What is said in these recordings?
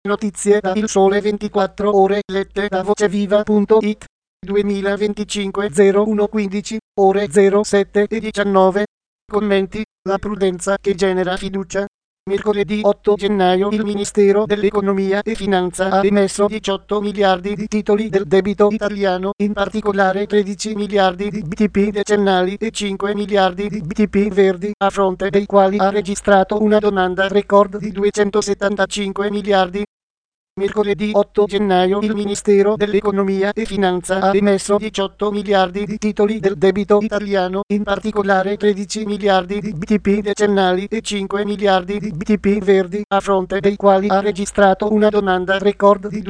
Notizie da Il Sole 24 Ore lette da voceviva.it 2025 01:15 ore 07:19. Commenti: la prudenza che genera fiducia. Mercoledì 8 gennaio il Ministero dell'Economia e Finanza ha emesso 18 miliardi di titoli del debito italiano, in particolare 13 miliardi di BTP decennali e 5 miliardi di BTP verdi, a fronte dei quali ha registrato una domanda record di 275 miliardi. Mercoledì 8 gennaio il Ministero dell'Economia e Finanza ha emesso 18 miliardi di titoli del debito italiano, in particolare 13 miliardi di BTP decennali e 5 miliardi di BTP verdi, a fronte dei quali ha registrato una domanda record di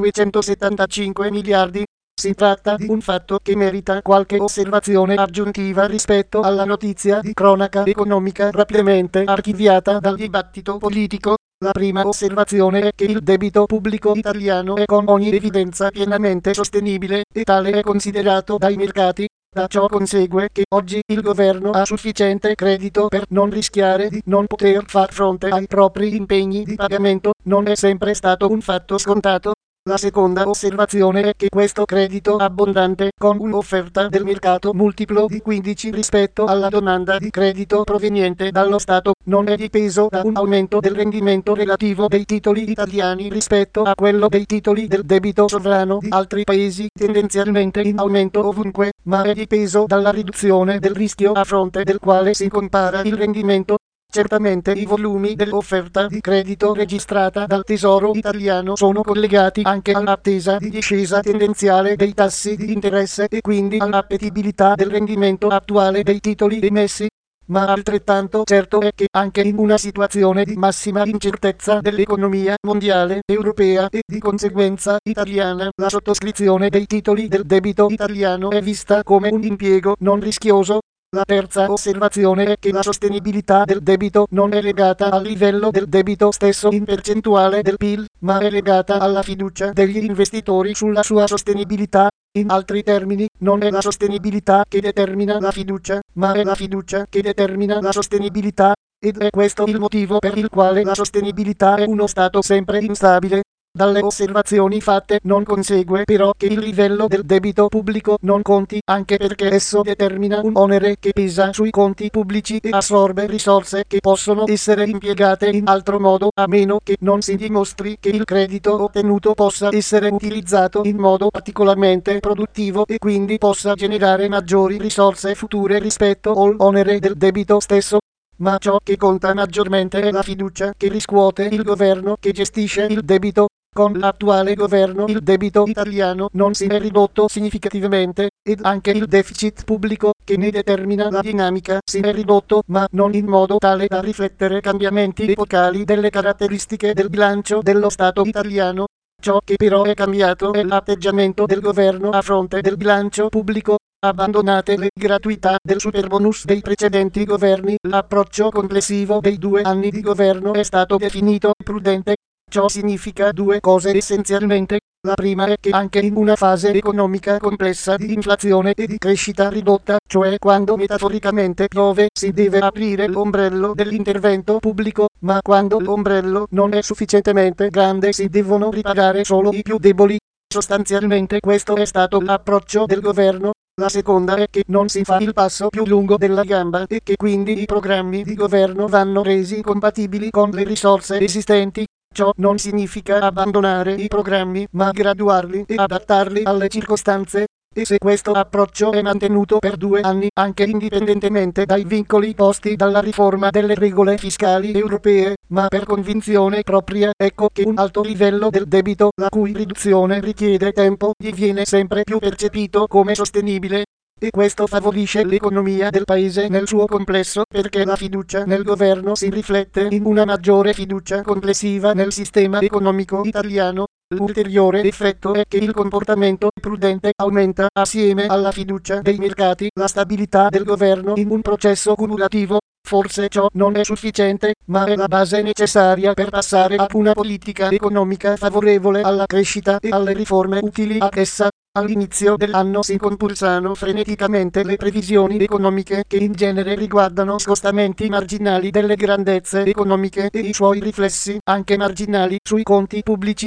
275 miliardi. Si tratta di un fatto che merita qualche osservazione aggiuntiva rispetto alla notizia di cronaca economica rapidamente archiviata dal dibattito politico. La prima osservazione è che il debito pubblico italiano è con ogni evidenza pienamente sostenibile, e tale è considerato dai mercati. Da ciò consegue che oggi il governo ha sufficiente credito per non rischiare di non poter far fronte ai propri impegni di pagamento. Non è sempre stato un fatto scontato. La seconda osservazione è che questo credito abbondante, con un'offerta del mercato multiplo di 15 rispetto alla domanda di credito proveniente dallo Stato, non è dipeso da un aumento del rendimento relativo dei titoli italiani rispetto a quello dei titoli del debito sovrano di altri paesi, tendenzialmente in aumento ovunque, ma è dipeso dalla riduzione del rischio a fronte del quale si compara il rendimento. Certamente i volumi dell'offerta di credito registrata dal Tesoro italiano sono collegati anche all'attesa di discesa tendenziale dei tassi di interesse e quindi all'appetibilità del rendimento attuale dei titoli emessi. Ma altrettanto certo è che anche in una situazione di massima incertezza dell'economia mondiale, europea e di conseguenza italiana, la sottoscrizione dei titoli del debito italiano è vista come un impiego non rischioso. La terza osservazione è che la sostenibilità del debito non è legata al livello del debito stesso in percentuale del PIL, ma è legata alla fiducia degli investitori sulla sua sostenibilità. In altri termini, non è la sostenibilità che determina la fiducia, ma è la fiducia che determina la sostenibilità, ed è questo il motivo per il quale la sostenibilità è uno stato sempre instabile. Dalle osservazioni fatte non consegue però che il livello del debito pubblico non conti, anche perché esso determina un onere che pesa sui conti pubblici e assorbe risorse che possono essere impiegate in altro modo, a meno che non si dimostri che il credito ottenuto possa essere utilizzato in modo particolarmente produttivo e quindi possa generare maggiori risorse future rispetto all'onere del debito stesso. Ma ciò che conta maggiormente è la fiducia che riscuote il governo che gestisce il debito. Con l'attuale governo il debito italiano non si è ridotto significativamente, ed anche il deficit pubblico, che ne determina la dinamica, si è ridotto, ma non in modo tale da riflettere cambiamenti epocali delle caratteristiche del bilancio dello Stato italiano. Ciò che però è cambiato è l'atteggiamento del governo a fronte del bilancio pubblico. Abbandonate le gratuità del superbonus dei precedenti governi, l'approccio complessivo dei 2 anni di governo è stato definito prudente. Ciò significa due cose essenzialmente. La prima è che anche in una fase economica complessa di inflazione e di crescita ridotta, cioè quando metaforicamente piove, si deve aprire l'ombrello dell'intervento pubblico, ma quando l'ombrello non è sufficientemente grande si devono ripagare solo i più deboli. Sostanzialmente questo è stato l'approccio del governo. La seconda è che non si fa il passo più lungo della gamba e che quindi i programmi di governo vanno resi compatibili con le risorse esistenti. Ciò non significa abbandonare i programmi, ma graduarli e adattarli alle circostanze. E se questo approccio è mantenuto per 2 anni, anche indipendentemente dai vincoli posti dalla riforma delle regole fiscali europee, ma per convinzione propria, ecco che un alto livello del debito, la cui riduzione richiede tempo, diviene sempre più percepito come sostenibile. E questo favorisce l'economia del paese nel suo complesso, perché la fiducia nel governo si riflette in una maggiore fiducia complessiva nel sistema economico italiano. L'ulteriore effetto è che il comportamento prudente aumenta, assieme alla fiducia dei mercati, la stabilità del governo in un processo cumulativo. Forse ciò non è sufficiente, ma è la base necessaria per passare a una politica economica favorevole alla crescita e alle riforme utili ad essa. All'inizio dell'anno si compulsano freneticamente le previsioni economiche che in genere riguardano scostamenti marginali delle grandezze economiche e i suoi riflessi, anche marginali, sui conti pubblici.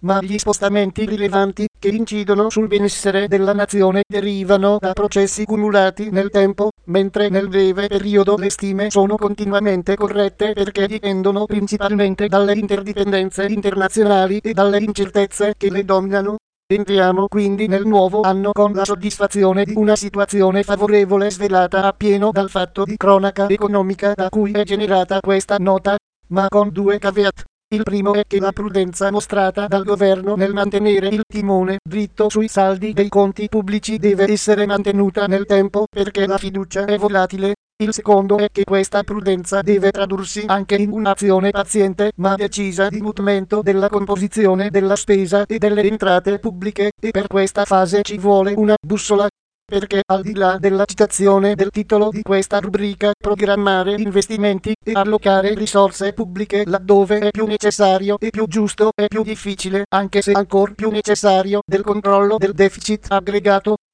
ma gli spostamenti rilevanti che incidono sul benessere della nazione derivano da processi cumulati nel tempo, mentre nel breve periodo le stime sono continuamente corrette perché dipendono principalmente dalle interdipendenze internazionali e dalle incertezze che le dominano. Entriamo quindi nel nuovo anno con la soddisfazione di una situazione favorevole svelata appieno dal fatto di cronaca economica da cui è generata questa nota, ma con due caveat. Il primo è che la prudenza mostrata dal governo nel mantenere il timone dritto sui saldi dei conti pubblici deve essere mantenuta nel tempo perché la fiducia è volatile. Il secondo è che questa prudenza deve tradursi anche in un'azione paziente ma decisa di mutamento della composizione della spesa e delle entrate pubbliche, e per questa fase ci vuole una bussola. Perché al di là della citazione del titolo di questa rubrica, programmare investimenti e allocare risorse pubbliche laddove è più necessario e più giusto è più difficile, anche se ancor più necessario del controllo del deficit aggregato.